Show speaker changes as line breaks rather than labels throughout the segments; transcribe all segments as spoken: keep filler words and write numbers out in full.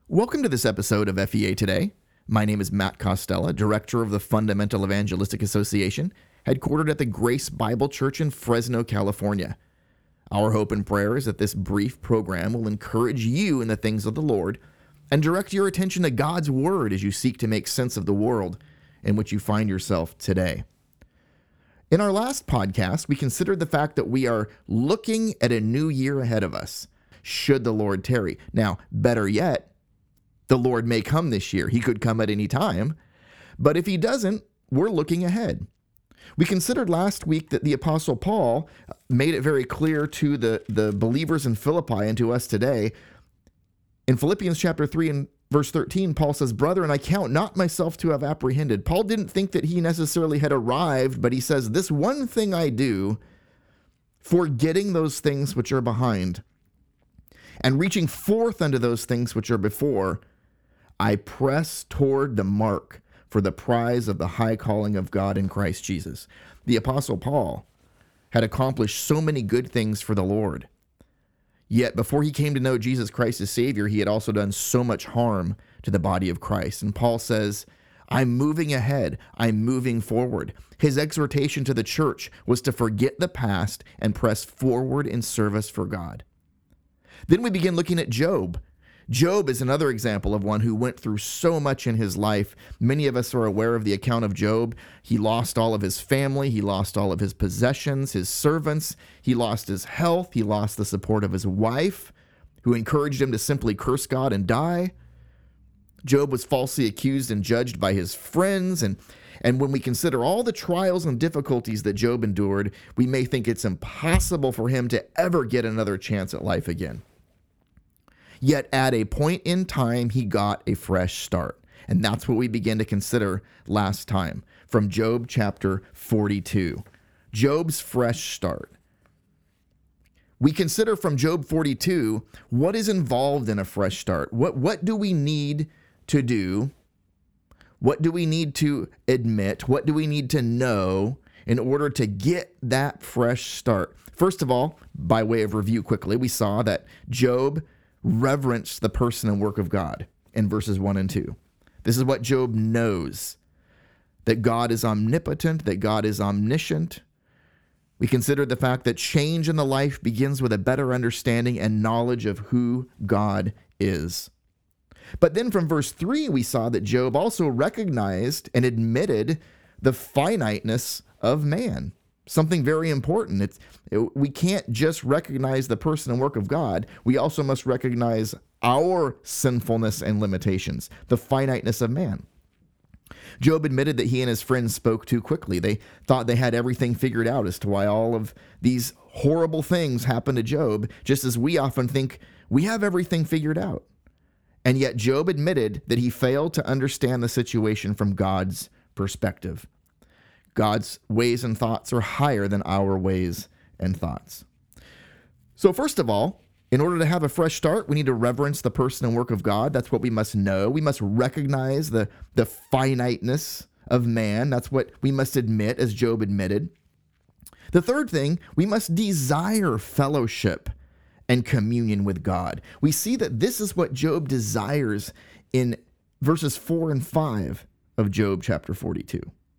Welcome to this episode of F E A Today. My name is Matt Costello, Director of the Fundamental Evangelistic Association, headquartered at the Grace Bible Church in Fresno, California. Our hope and prayer is that this brief program will encourage you in the things of the Lord and direct your attention to God's Word as you seek to make sense of the world in which you find yourself today. In our last podcast, we considered the fact that we are looking at a new year ahead of us, should the Lord tarry. Now, better yet, the Lord may come this year. He could come at any time. But if he doesn't, we're looking ahead. We considered last week that the Apostle Paul made it very clear to the, the believers in Philippi and to us today. In Philippians chapter three and verse thirteen, Paul says, "Brethren, I count not myself to have apprehended." Paul didn't think that he necessarily had arrived, but he says, "This one thing I do, forgetting those things which are behind, and reaching forth unto those things which are before, I press toward the mark for the prize of the high calling of God in Christ Jesus." The Apostle Paul had accomplished so many good things for the Lord. Yet before he came to know Jesus Christ as Savior, he had also done so much harm to the body of Christ. And Paul says, I'm moving ahead. I'm moving forward. His exhortation to the church was to forget the past and press forward in service for God. Then we begin looking at Job. Job is another example of one who went through so much in his life. Many of us are aware of the account of Job. He lost all of his family. He lost all of his possessions, his servants. He lost his health. He lost the support of his wife, who encouraged him to simply curse God and die. Job was falsely accused and judged by his friends. And, and when we consider all the trials and difficulties that Job endured, we may think it's impossible for him to ever get another chance at life again. Yet at a point in time, he got a fresh start. And that's what we began to consider last time from Job chapter forty-two. Job's fresh start. We consider from Job forty-two what is involved in a fresh start. What, what do we need to do? What do we need to admit? What do we need to know in order to get that fresh start? First of all, by way of review quickly, we saw that Job reverenced the person and work of God in verses one and two. This is what Job knows, that God is omnipotent, that God is omniscient. We considered the fact that change in the life begins with a better understanding and knowledge of who God is. But then from verse three, we saw that Job also recognized and admitted the finiteness of man. Something very important. It's, it, we can't just recognize the person and work of God. We also must recognize our sinfulness and limitations, the finiteness of man. Job admitted that he and his friends spoke too quickly. They thought they had everything figured out as to why all of these horrible things happened to Job, just as we often think we have everything figured out. And yet Job admitted that he failed to understand the situation from God's perspective. God's ways and thoughts are higher than our ways and thoughts. So first of all, in order to have a fresh start, we need to reverence the person and work of God. That's what we must know. We must recognize the, the finiteness of man. That's what we must admit, as Job admitted. The third thing, we must desire fellowship and communion with God. We see that this is what Job desires in verses four and five of Job chapter forty-two.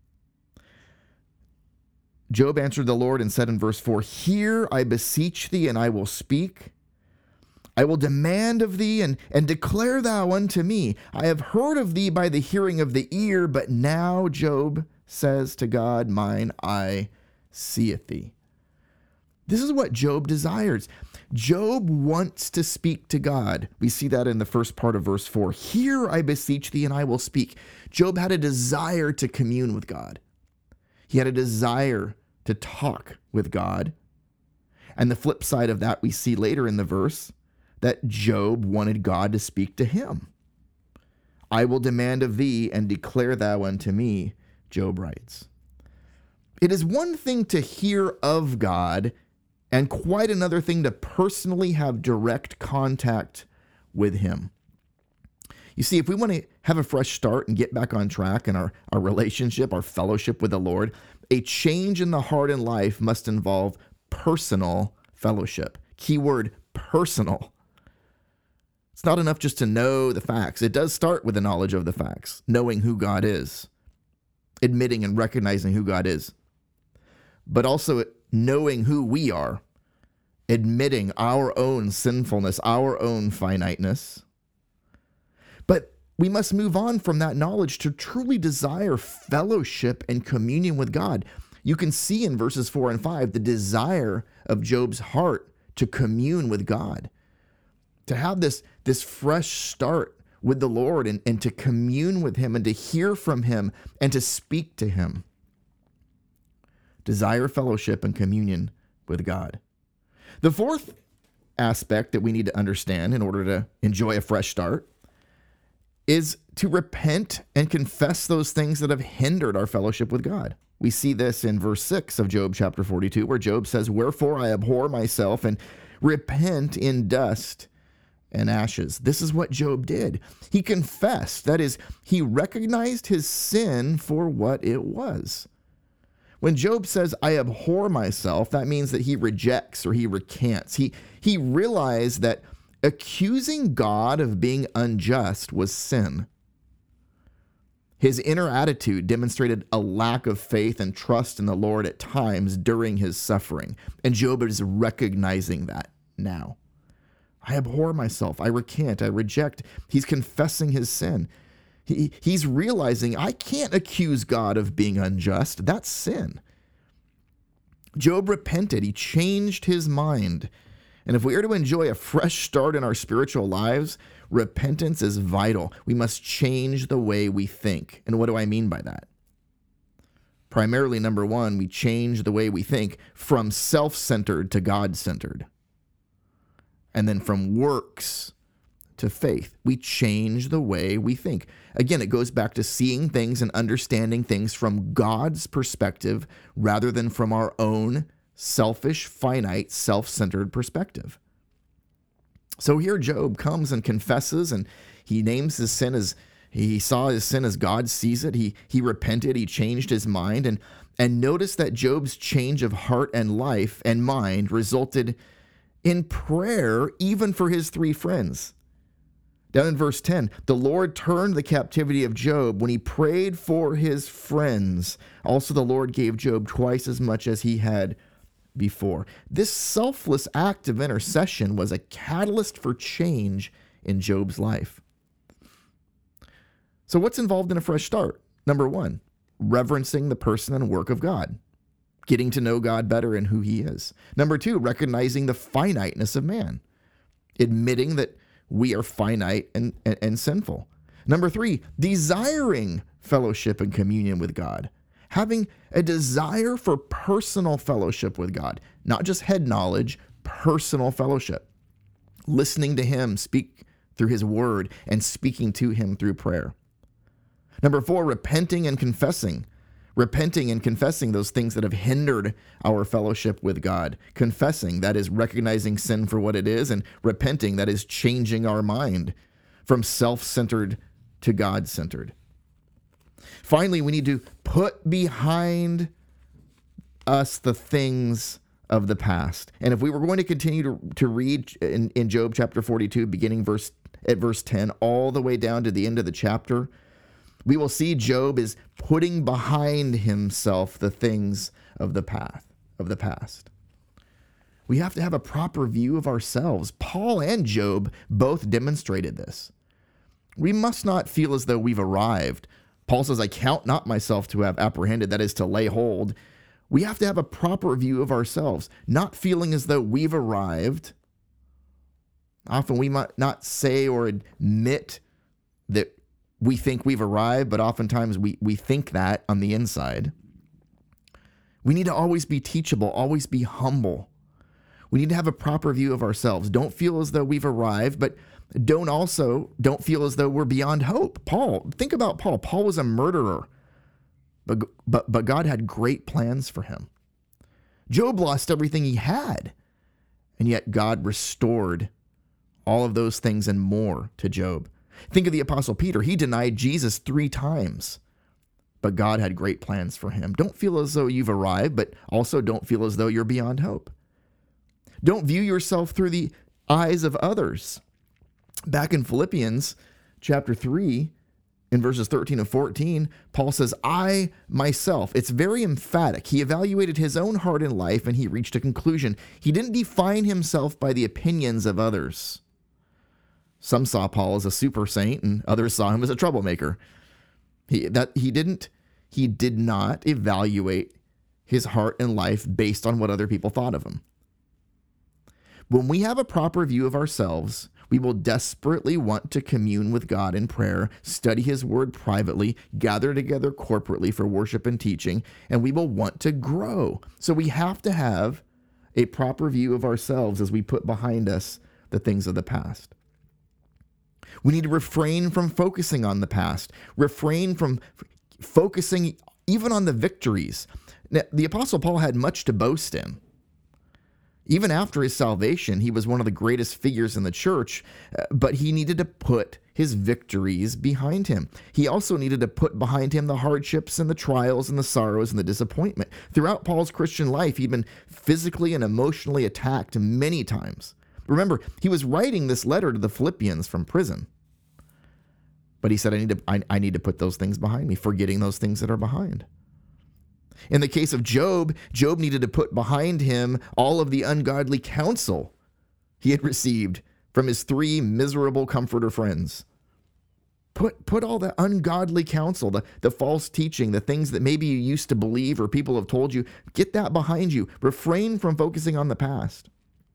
Job answered the Lord and said in verse four, "Hear, I beseech thee, and I will speak. I will demand of thee, and, and declare thou unto me. I have heard of thee by the hearing of the ear, but now," Job says to God, "mine eye seeth thee." This is what Job desires. Job wants to speak to God. We see that in the first part of verse four. "Hear, I beseech thee, and I will speak." Job had a desire to commune with God. He had a desire to talk with God. And the flip side of that we see later in the verse, that Job wanted God to speak to him. "I will demand of thee, and declare thou unto me," Job writes. It is one thing to hear of God, and quite another thing to personally have direct contact with him. You see, if we want to have a fresh start and get back on track in our, our relationship, our fellowship with the Lord, a change in the heart and life must involve personal fellowship. Keyword, personal. It's not enough just to know the facts. It does start with the knowledge of the facts, knowing who God is, admitting and recognizing who God is, but also knowing who we are, admitting our own sinfulness, our own finiteness. But we must move on from that knowledge to truly desire fellowship and communion with God. You can see in verses four and five the desire of Job's heart to commune with God, to have this, this fresh start with the Lord and, and to commune with him and to hear from him and to speak to him. Desire fellowship and communion with God. The fourth aspect that we need to understand in order to enjoy a fresh start is to repent and confess those things that have hindered our fellowship with God. We see this in verse six of Job chapter forty-two, where Job says, "Wherefore I abhor myself and repent in dust and ashes." This is what Job did. He confessed. That is, he recognized his sin for what it was. When Job says, "I abhor myself," that means that he rejects or he recants. He, he realized that accusing God of being unjust was sin. His inner attitude demonstrated a lack of faith and trust in the Lord at times during his suffering. And Job is recognizing that now. I abhor myself. I recant. I reject. He's confessing his sin. He, he's realizing I can't accuse God of being unjust. That's sin. Job repented. He changed his mind. And if we are to enjoy a fresh start in our spiritual lives, repentance is vital. We must change the way we think. And what do I mean by that? Primarily, number one, we change the way we think from self-centered to God-centered. And then from works to faith. We change the way we think. Again, it goes back to seeing things and understanding things from God's perspective rather than from our own selfish, finite, self-centered perspective. So here Job comes and confesses, and he names his sin as, he saw his sin as God sees it. He, he repented, he changed his mind, and, and notice that Job's change of heart and life and mind resulted in prayer even for his three friends. Down in verse ten, the Lord turned the captivity of Job when he prayed for his friends. Also the Lord gave Job twice as much as he had before. This selfless act of intercession was a catalyst for change in Job's life. So what's involved in a fresh start? Number one, reverencing the person and work of God, getting to know God better and who he is. Number two, recognizing the finiteness of man, admitting that we are finite and, and, and sinful. Number three, desiring fellowship and communion with God, having a desire for personal fellowship with God, not just head knowledge, personal fellowship, listening to him speak through his word and speaking to him through prayer. Number four, repenting and confessing, repenting and confessing those things that have hindered our fellowship with God. Confessing, that is recognizing sin for what it is, and repenting, that is changing our mind from self-centered to God-centered. Finally, we need to put behind us the things of the past. And if we were going to continue to, to read in, in Job chapter forty-two, beginning verse at verse ten, all the way down to the end of the chapter, we will see Job is putting behind himself the things of the path of the past. We have to have a proper view of ourselves. Paul and Job both demonstrated this. We must not feel as though we've arrived. Paul says, "I count not myself to have apprehended," that is to lay hold. We have to have a proper view of ourselves, not feeling as though we've arrived. Often we might not say or admit that we think we've arrived, but oftentimes we, we think that on the inside. We need to always be teachable, always be humble. We need to have a proper view of ourselves. Don't feel as though we've arrived, but don't also, don't feel as though we're beyond hope. Paul, think about Paul. Paul was a murderer, but, but, but God had great plans for him. Job lost everything he had, and yet God restored all of those things and more to Job. Think of the Apostle Peter. He denied Jesus three times, but God had great plans for him. Don't feel as though you've arrived, but also don't feel as though you're beyond hope. Don't view yourself through the eyes of others. Back in Philippians chapter three, in verses thirteen and fourteen, Paul says, I myself, it's very emphatic. He evaluated his own heart and life, and he reached a conclusion. He didn't define himself by the opinions of others. Some saw Paul as a super saint, and others saw him as a troublemaker. He, that, he, didn't, he did not evaluate his heart and life based on what other people thought of him. When we have a proper view of ourselves, we will desperately want to commune with God in prayer, study his word privately, gather together corporately for worship and teaching, and we will want to grow. So we have to have a proper view of ourselves as we put behind us the things of the past. We need to refrain from focusing on the past, refrain from focusing even on the victories. Now, the Apostle Paul had much to boast in. Even after his salvation, he was one of the greatest figures in the church, but he needed to put his victories behind him. He also needed to put behind him the hardships and the trials and the sorrows and the disappointment. Throughout Paul's Christian life, he'd been physically and emotionally attacked many times. Remember, he was writing this letter to the Philippians from prison. But he said, I need to, I, I need to put those things behind me, forgetting those things that are behind. In the case of Job, Job needed to put behind him all of the ungodly counsel he had received from his three miserable comforter friends. Put, put all the ungodly counsel, the, the false teaching, the things that maybe you used to believe or people have told you, get that behind you. Refrain from focusing on the past.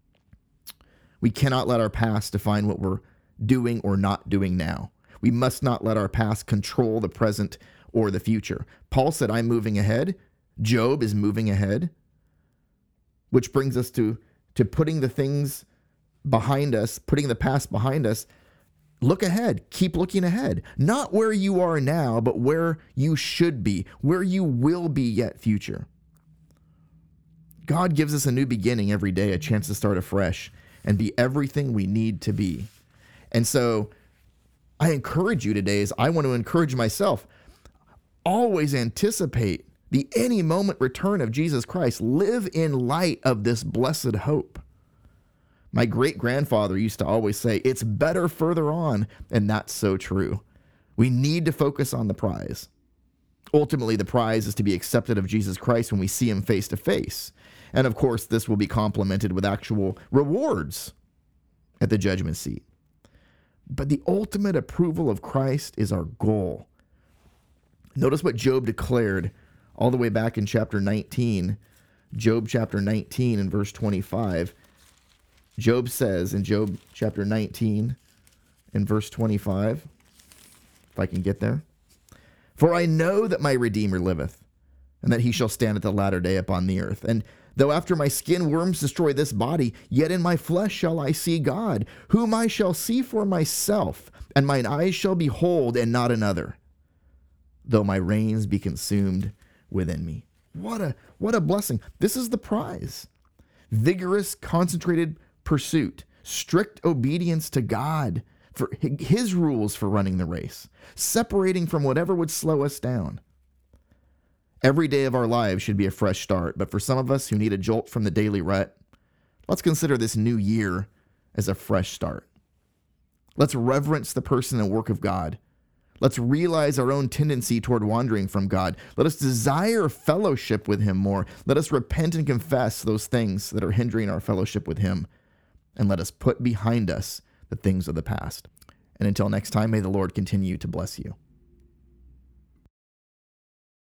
We cannot let our past define what we're doing or not doing now. We must not let our past control the present or the future. Paul said, I'm moving ahead. Job is moving ahead, which brings us to, to putting the things behind us, putting the past behind us. Look ahead. Keep looking ahead. Not where you are now, but where you should be, where you will be yet future. God gives us a new beginning every day, a chance to start afresh and be everything we need to be. And so I encourage you today, as I want to encourage myself, always anticipate the any moment return of Jesus Christ. Live in light of this blessed hope. My great-grandfather used to always say, it's better further on, and that's so true. We need to focus on the prize. Ultimately, the prize is to be accepted of Jesus Christ when we see him face to face. And of course, this will be complemented with actual rewards at the judgment seat. But the ultimate approval of Christ is our goal. Notice what Job declared all the way back in chapter nineteen, Job chapter nineteen and verse twenty-five. Job says in Job chapter nineteen and verse twenty-five, if I can get there, for I know that my Redeemer liveth, and that he shall stand at the latter day upon the earth. And though after my skin worms destroy this body, yet in my flesh shall I see God, whom I shall see for myself, and mine eyes shall behold, and not another, though my reins be consumed within me. What a, what a blessing. This is the prize. Vigorous, concentrated pursuit, strict obedience to God for his rules for running the race, separating from whatever would slow us down. Every day of our lives should be a fresh start, but for some of us who need a jolt from the daily rut, let's consider this new year as a fresh start. Let's reverence the person and work of God. Let's realize our own tendency toward wandering from God. Let us desire fellowship with him more. Let us repent and confess those things that are hindering our fellowship with him. And let us put behind us the things of the past. And until next time, may the Lord continue to bless you.